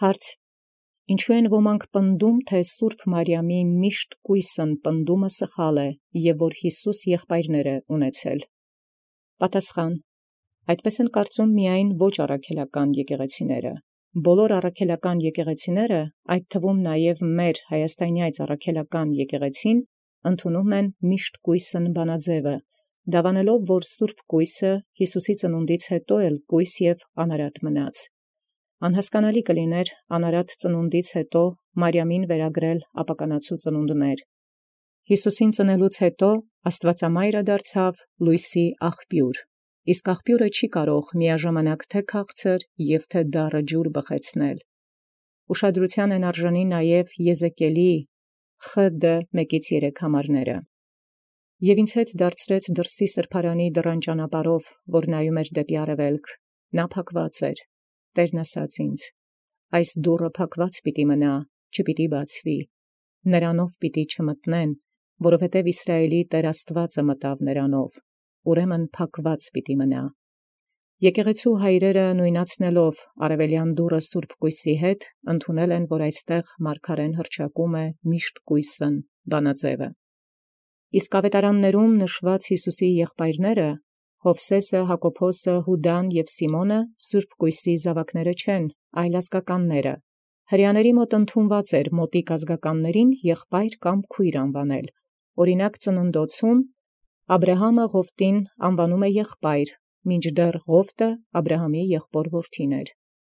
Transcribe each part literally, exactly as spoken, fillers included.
Հարց. ինչու են ոմանք պնդում, թե Սուրբ Մարիամի միշտ կույսն պնդումը սխալ է, և որ Յիսուս եղբայրներ է ունեցել։ Պատասխան. այդպես են կարծում միայն ոչ առաքելական եկեղեցիները։ Բոլոր առաքելական եկեղեցիները, այդ թվում նաև մեր հայաստանյաց առաքելական եկեղեցին, ընդունում են միշտ կույսն բանաձևը, դավանելով, որ Սուրբ կույսը Յիսուսի ծնունդից հետո էլ կույս և անարատ մնաց։ Անհասկանալի կլիներ անարատ ծնունդից հետո Մարիամին վերագրել ապականացու ծնունդներ։ Յիսուսին ծնելուց հետո Աստվածամայրը դարձավ լույսի աղբյուր, իսկ աղբյուրը չի կարող միաժամանակ թե քաղցր և թե դառը ջուր բխեցնել։ Ուշադրության են արժանի նաև Եզեկիելի Խ Դ մեկից երեք համարները։ Եվ ինձ հետ դարձրեց դրսի սրբարանի դռան ճանապարհով, որ նայում էր դեպի արևելք, նա փակված էր։ Տերն ասաց ինձ. այս դուռը փակված պիտի մնա, չպիտի բացվի, նրանով պիտի չմտնեն, որովհետև Իսրայելի Տեր Աստվածը մտավ նրանով, ուրեմն փակված պիտի մնա։ Եկեղեցու հայրերը նույնացնելով արևելյան դուռը Սուրբ կույսի հետ, ընդունել են, որ այստեղ մարգարեն հռչակում է միշտ կույսն բանաձևը։ Իսկ ավետարաններում նշված Յիսուսի եղբայրները Հովսէսը, Հակոբոսը, Հուդան և Սիմոնը Սուրբ կույսի զաւակները չեն, այլ ազգականները։ Հրեաների մոտ ընդունված էր մոտիկ ազգականներին եղբայր կամ քույր անվանել։ Օրինակ ծննդոցում Աբրահամը Ղովտին անվանում է եղբայր, մինչդեռ Ղովտը Աբրահամի եղբոր որդին էր։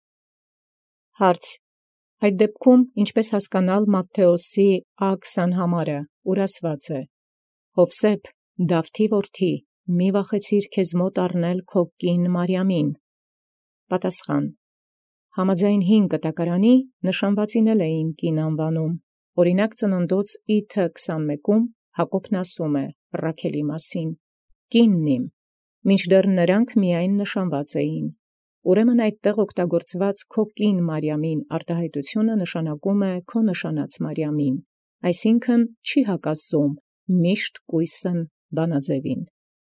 Հարց. այդ դեպքում ինչպես հասկանալ Մատթեոսի Ա քսան համարը, ուր ասված է. Հովսեփ, Դավթի որդի, մի վախեցիր քեզ մոտ առնել քո կին Մարիամին։ Պատասխան. համաձայն հին կտակարանի նշանվածին էլ էին կին անվանում։ Օրինակ ծննդոց Ի Թ քսանմեկում Հակոբն ասում է Ռաքելի մասին. կինն իմ, մինչդեռ նրանք միայն նշանված էին։ Ուրեմն այդտեղ օգտագործված քո կին Մարիամին արտահայտությունը նշանակում է քո նշանած Մարիամին, այսինքն չի հակասում միշտ կույսն բանաձևին։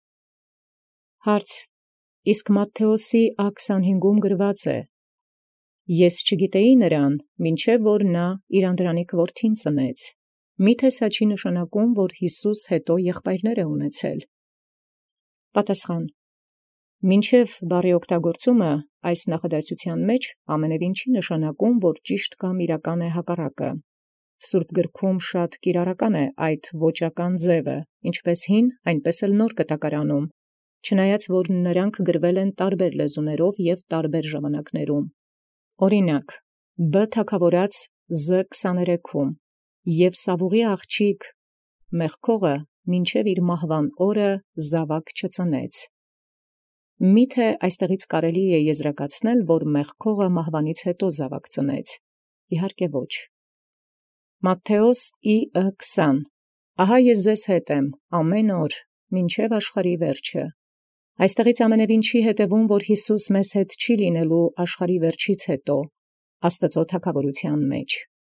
Հարց. իսկ Մատթեոսի Ա քսանհինգում գրված է. Ես չգիտեի նրան, մինչև որ նա իր անդրանիկ որդին ծնեց։ Միթե սա չի նշանակում, որ Յիսուս հետո եղբայրներ է ունեցել։ Պատասխան. մինչև բառի օգտագործումը այս նախադասության մեջ ամենևին չի նշանակում, որ ճիշտ կամ իրական է հակառակը։ Սուրբ գրքում շատ կիրառական է այդ ոճական ձևը, ինչպես հին, այնպես էլ նոր կտակարանում, չնայած որ նրանք գրվել են տարբեր լեզուներով և տարբեր ժամանակներում։ Օրինակ, Բ թագավորաց Զ քսաներեքում և Սավուղի աղջիկ մեղքողը մինչև իր մահվան օրը զաւակ չծնեց։ Միթե այստեղից կարելի է եզրակացնել, որ մեղքողը մահվանից հետո զաւակ ծնեց։ Իհարկե ոչ։ Մատթեոս Ի Ը քսան. Ահա ես ձեզ հետ եմ ամեն օր, մինչև աշխարհի վերջը։ Այստեղից ամենևին չի հետևում, որ Յիսուս մեզ հետ չի լինելու աշխարհի վերջից հետո, Աստծո թագաւորութեան մեջ։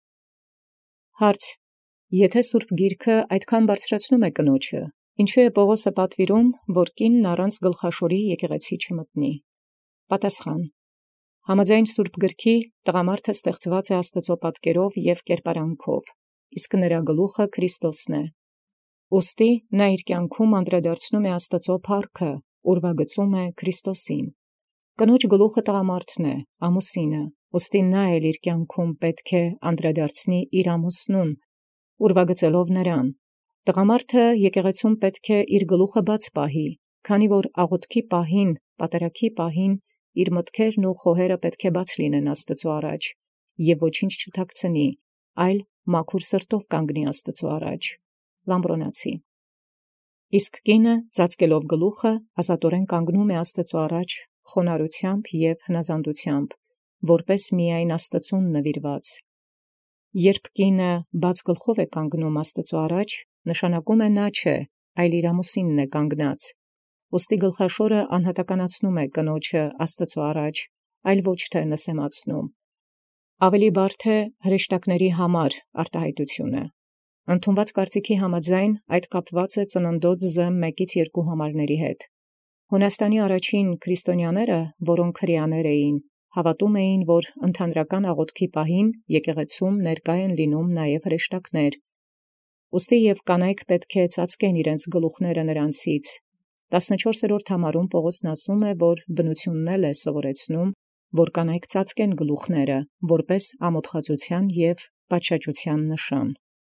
Հարց. եթե Սուրբ Գիրքը այդքան բարձրացնում է կնոջը, ինչու է Պողոսը պատվիրում, որ կինն առանց գլխաշորի եկեղեցի չմտնի։ Պատասխան. համաձայն Սուրբ Գրքի տղամարդը ստեղծված է Աստծո պատկերով և կերպարանքով, իսկ նրա գլուխը Քրիստոսն է։ Ուստի նա իր կյանքում անդրադարձնում է Աստծո փառքը, ուրվագծում է Քրիստոսին։ Կնոջ գլուխը տղամարդն է, ամուսինը, ուստի նա էլ իր կյանքում պետք է անդրադարձնի իր ամուսնուն, ուրվագծելով նրան։ Տղամարդը եկեղեցում պետք է իր գլուխը բաց պահի, քանի որ աղոթքի պահին, պատարագի պահին իր մտքերն ու խոհերը պետք է բաց լինեն Աստծո առաջ, և ոչինչ չթաքցնի, այլ մաքուր սրտով կանգնի Աստծո առաջ։ Լամբրոնացի։ Իսկ կինը, ծածկելով գլուխը, ազատորեն կանգնում է Աստծո առաջ խոնարհությամբ և հնազանդությամբ, որպես միայն Աստծուն նվիրված։ Երբ կինը բաց գլխով է կանգնում Աստծո առաջ, նշանակում է նա չէ, այլ իր ամուսինն է կանգնած։ Ուստի գլխաշորը անհատականացնում է կնոջը Աստծո առաջ, այլ ոչ թե նսեմացնում։ Ավելի բարդ է հրեշտակների համար արտահայտությունը։ Ընդունված կարծիքի համաձայն այդ կապված է ծննդոց Զ մեկից երկու համարների հետ։ Հունաստանի առաջին քրիստոնյաները, որոնք հրեաներ էին, Հավատում էին, որ ընդհանրական աղոթքի պահին եկեղեցում ներկա են լինում նաև հրեշտակներ։ Ուստի և կանայք պետք է ծածկեն իրենց գլուխները նրանցից։ Տասնչորսերորդ համարում Պողոսն ասում է, որ բնությունն էլ է սովորեցնում, որ կանայք ծածկեն գլուխները, որպես ամոթխածության և պատշաճության նշան։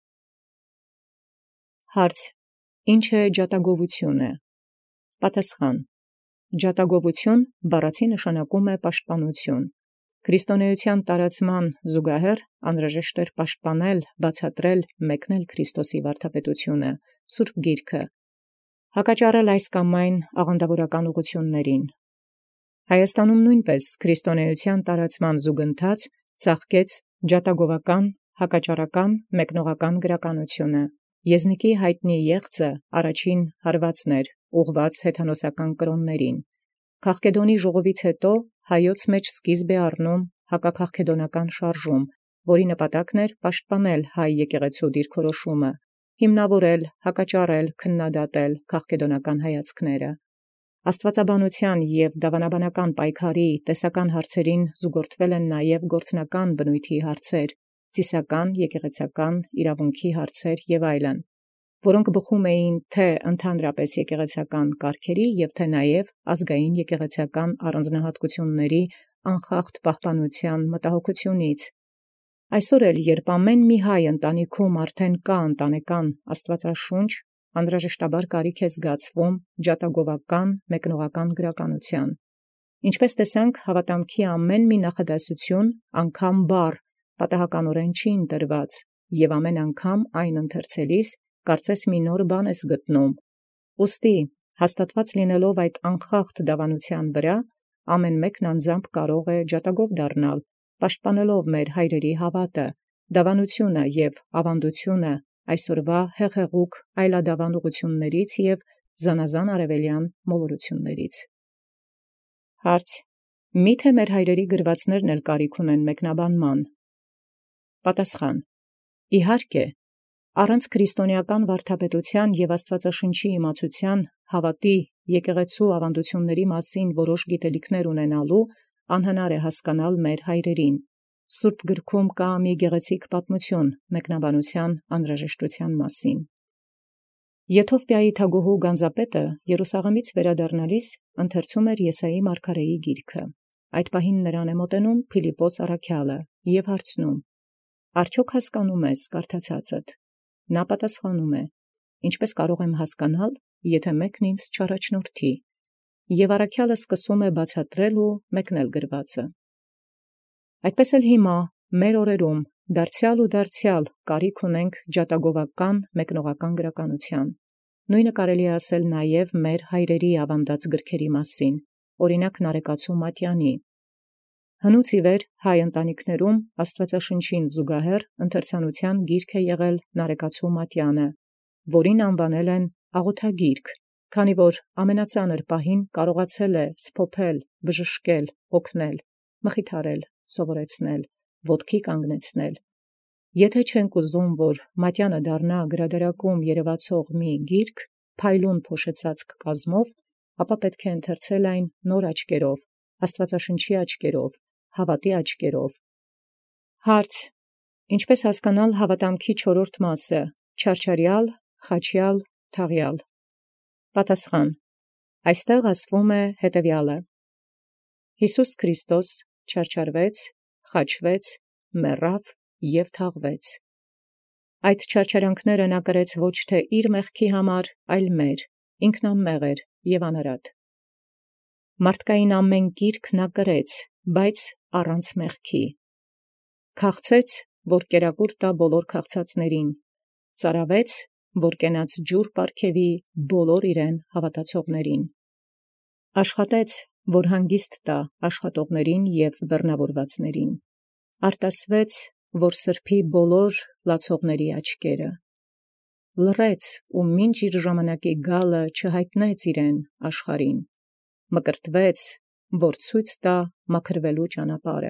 Հարց. Ինչ է ջատագովությունը։ Պատասխան. Ջատագովություն բառացի նշանակում է պաշտպանություն։ Քրիստոնեության տարածման զուգահեռ անհրաժեշտ էր պաշտպանել, բացատրել, մեկնել Քրիստոսի վարդապետությունը, Սուրբ Գիրքը, հակաճառել այս կամ այն աղանդավորական ուղղություններին։ Հայաստանում նույնպես քրիստոնեության տարածման զուգընթաց ծաղկեց ջատագովական, հակաճառական, մեկնողական գրականությունը։ Եզնիկի հայտնի եղծը առաջին հարվածն էր, ուղղված հեթանոսական կրոններին։ Քաղկեդոնի ժողովից հետո հայոց մեջ սկիզբ է առնում հակաքաղկեդոնական շարժում, որի նպատակն էր պաշտպանել հայ եկեղեցու դիրքորոշումը, հիմնավորել, հակաճառել, քննադատել քաղկեդոնական հայացքները։ Աստվածաբանության և դավանաբանական պայքարի տեսական հարցերին զուգորդվել են նաև գործնական բնույթի հարցեր, ծիսական, եկեղեցական, իրավունքի հարցեր և այլն, որոնք բխում էին թե ընդհանրապես եկեղեցական կարգերի և թե նաև ազգային եկեղեցական առանձնահատկությունների անխախտ պահպանության մտահոգությունից։ Այսօր էլ, երբ ամեն մի հայ ընտանիքում արդեն կա ընտանեկան Աստվածաշունչ, անհրաժեշտաբար կարիք է զգացվում ջատագովական, մեկնողական գրականության։ Ինչպես տեսանք, հավատամքի ամեն մի նախադասություն, անգամ բառ, պատահականորեն չի ընտրված, և ամեն անգամ այն ընթերցելիս կարծես մի նոր բան ես գտնում։ Ուստի, հաստատված լինելով այդ անխախտ դավանության վրա, ամեն մեկն անձամբ կարող է ջատագով դառնալ, պաշտպանելով մեր հայրերի հավատը, դավանությունը և ավանդությունը այսօրվա հեղեղուկ այլադավան ուղղություններից և զանազան արևելյան մոլորություններից։ Հարց. Միթե մեր հայրերի գրվածներն էլ կարիք ունեն մեկնաբանման։ Պատասխան. Իհարկե, առանց քրիստոնեական վարդապետության և Աստվածաշնչի իմացության, հավատի, եկեղեցու ավանդությունների մասին որոշ գիտելիքներ ունենալու, անհնար է հասկանալ մեր հայրերին։ Սուրբ գրքում կա մի գեղեցիկ պատմություն մեկնաբանության անհրաժեշտության մասին։ Եթովպիայի թագուհու Գանձապետը Երուսաղեմից վերադառնալիս ընթերցում էր Եսայի մարգարեի գիրքը։ Այդ պահին նրան է մոտենում Փիլիպպոս առաքյալը և հարցնում. «Արդյոք հասկանում ես կարդացածդ»։ Նա պատասխանում է. «Ինչպես կարող եմ հասկանալ, եթե մեկն ինձ չառաջնորդի»։ Եւ առաքյալը սկսում է բացատրել ու մեկնել գրվածը։ Այդպես էլ հիմա, մեր օրերում, դարձյալ ու դարձյալ կարիք ունենք ջատագովական, մեկնողական գրականության։ Նույնը կարելի է ասել նաև մեր հայրերի ավանդած գրքերի մասին, օրինակ Նարեկացու Մատյանի։ Հնուց ի վեր հայ ընտանիքներում Աստվածաշնչին զուգահեռ ընթերցանության գիրք է եղել Նարեկացու Մատյանը, որին անվանել են աղոթագիրք, քանի որ ամենածանր պահին կարողացել է սփոփել, բժշկել, օգնել, մխիթարել, սովորեցնել, ոտքի կանգնեցնել։ Եթե չենք ուզում, որ Մատյանը դառնա գրադարակում երևացող մի գիրք, փայլուն փոշեցածք կազմով, ապա պետք է ընթերցել այն նոր աչքերով, Աստվածաշնչի աչքերով, հավատի աչքերով։ Հարց. Ինչպես հասկանալ հավատամքի չորրորդ մասը՝ չարչարյալ, խաչյալ, թաղյալ։ Պատասխան. Այստեղ ասվում է հետևյալը. Հիսուս Քրիստոս չարչարվեց, խաչվեց, մեռավ և թաղվեց։ Այդ չարչարանքները նա կրեց ոչ թե իր մեղքի համար, այլ մեր, ինքն անմեղ էր և անարատ։ Մարդկային ամեն կիրք նա կրեց, բայց առանց մեղքի։ Քաղցեց, որ կերակուր տա բոլոր քաղցածներին, ծարավեց, որ կենաց ջուր պարգևի բոլոր իրեն հավատացողներին։ Աշխատեց, որ հանգիստ տա աշխատողներին և բեռնավորվածներին։ Արտասվեց, որ սրբի բոլոր լացողների աչքերը։ Լռեց ու մինչ իր ժամանակի գալը չհայտնեց իրեն աշխարհին։ Մկրտվեց, որ ցույց տա մաքրվելու ճանապարհը։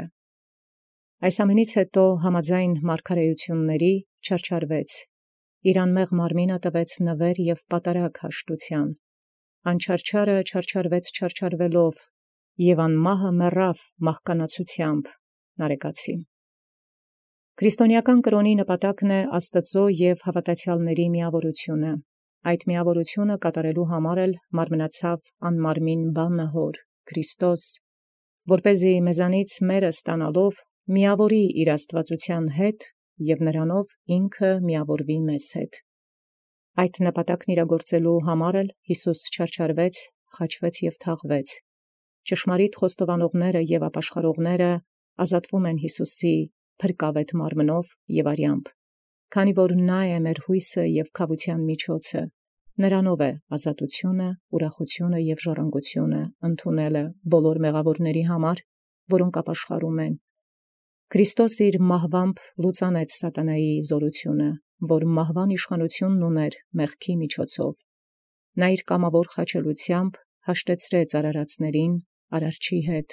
Այս ամենից հետո համաձայն մարգարեությունների չարչարվեց, իր անմեղ մարմինը տվեց նվեր և պատարագ հաշտության, անչարչարը չարչարվեց չարչարվելով, եւ անմահը մեռավ մահկանացությամբ նարեկացի։ Քրիստոնեական կրոնի նպատակն է Աստծո եւ հավատացյալների միավորությունը։ Այդ միավորությունը կատարելու համար էլ մարմնացավ անմարմին բանը հոր Քրիստոս, որպեսզի մեզանից մերը ստանալով միավորի իր աստվածության հետ եւ նրանով ինքը միավորվի մեզ հետ։ Այդ նպատակն իրագործելու համար էլ Յիսուս չարչարվեց, խաչվեց եւ թաղվեց։ Ճշմարիտ խոստովանողները եւ ապաշխարողները ազատվում են Յիսուսի փրկավետ մարմնով եւ արյամբ, քանի որ նա է մեր հույսը եւ քավության միջոցը, նրանով է ազատությունը, ուրախությունը եւ ժառանգությունը ընդունելը բոլոր մեղավորների համար, որոնք ապաշխարում են։ Քրիստոս իր մահվամբ լուծանեց սատանայի զորությունը, որ մահվան իշխանությունն ուներ մեղքի միջոցով։ Նա իր կամավոր խաչելությամբ հաշտեցրեց արարածներին արարչի հետ։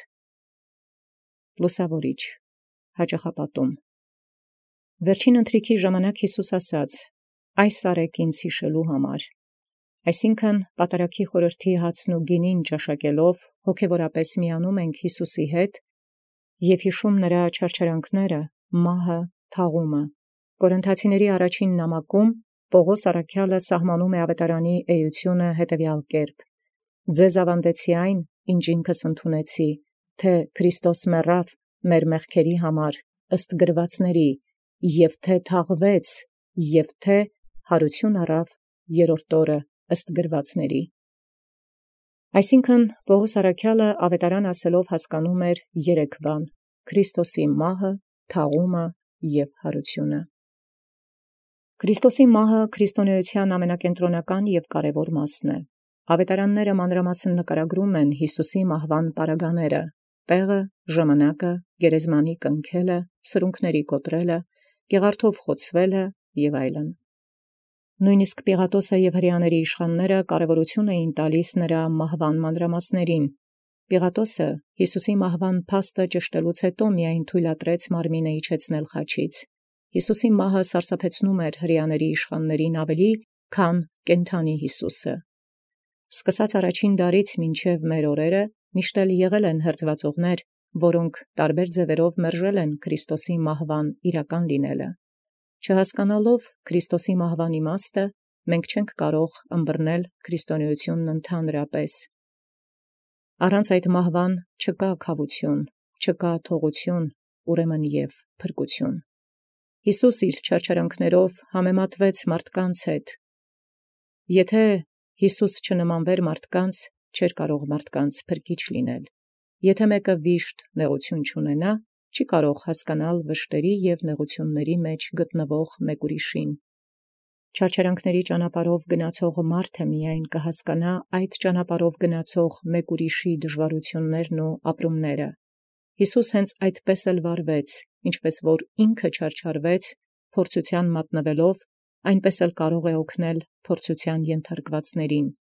Լուսավորիչ հաճախապատում։ Վերջին ընթրիքի ժամանակ Յիսուս ասաց. «Այս արեք ինձ հիշելու համար», այսինքն պատարագի խորհրդի հացն ու գինին ճաշակելով հոգևորապես միանում ենք Յիսուսի հետ և հիշում նրա չարչարանքները, մահը, թաղումը։ Կորինթացիների առաջին նամակում Պողոս առաքյալը սահմանում է ավետարանի էությունը հետևյալ կերպ. «Ձեզ ավանդեցի այն, ինչ ինքս ընդունեցի, թե Քրիստոս մեռավ մեր մեղքերի համար ըստ գրվածների, և թե թաղվեց, և թե հարություն առավ երրորդ օրը ըստ գրվածների»։ Այսինքն Պողոս առաքյալը ավետարան ասելով հասկանում էր երեք բան. Քրիստոսի մահը, թաղումը և հարությունը։ Քրիստոսի մահը քրիստոնեության ամենակենտրոնական և կարևոր մասն է։ Ավետարանները մանրամասն նկարագրում են Յիսուսի մահվան պարագաները՝ տեղը, ժամանակը, գերեզմանի կնքելը, սրունքների կոտրելը, կեղարդով խոցվելը և այլն։ Նույնիսկ Պիղատոսը և հրեաների իշխանները կարևորություն էին տալիս նրա մահվան մանրամասներին։ Պիղատոսը Յիսուսի մահվան փաստը ճշտելուց հետո միայն թույլատրեց մարմինը իջեցնել խաչից։ Յիսուսի մահը սարսափեցնում էր հրեաների իշխաններին ավելի, քան կենդանի Յիսուսը։ Սկսած առաջին դարից մինչև մեր օրերը միշտ էլ եղել են հրձվածողներ, որոնք տարբեր ձևերով մերժել են Քրիստոսի մահվան իրական լինելը։ Չհասկանալով Քրիստոսի մահվան իմաստը, մենք չենք կարող ըմբռնել քրիստոնեությունն ընդհանրապես։ Առանց այդ մահվան չկա քավություն, չկա թողություն, ուրեմն և փրկություն։ Յիսուս իր չարչարանքներով համեմատվեց մարդկանց հետ։ Եթե Յիսուս չնմանվեր մարդկանց, չէր կարող մարդկանց փրկիչ լինել։ Եթե մեկը վիշտ նեղություն չունենա, չի կարող հասկանալ վշտերի և նեղությունների մեջ գտնվող մեկ ուրիշին։ Չարչարանքների ճանապարհով գնացող մարդը միայն կհասկանա այդ ճանապարհով գնացող մեկ ուրիշի դժվարություններն ու ապրումները։ Յիսուս հենց այդպես էլ վարվեց, ինչպես որ ինքը չարչարվեց, փորձության մատնվելով, այնպես էլ կարող է օգնել փորձության ենթարկվածներին։